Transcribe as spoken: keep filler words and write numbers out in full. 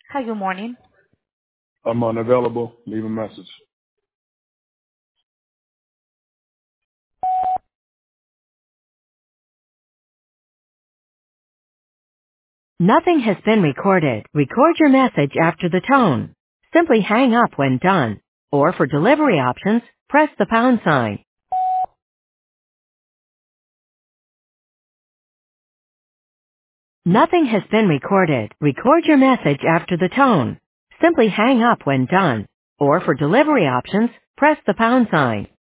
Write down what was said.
Hi, good morning. I'm unavailable. Leave a message. Nothing has been recorded. Record your message after the tone. Simply hang up when done. Or for delivery options, press the pound sign. Nothing has been recorded. Record your message after the tone. Simply hang up when done. Or for delivery options, press the pound sign.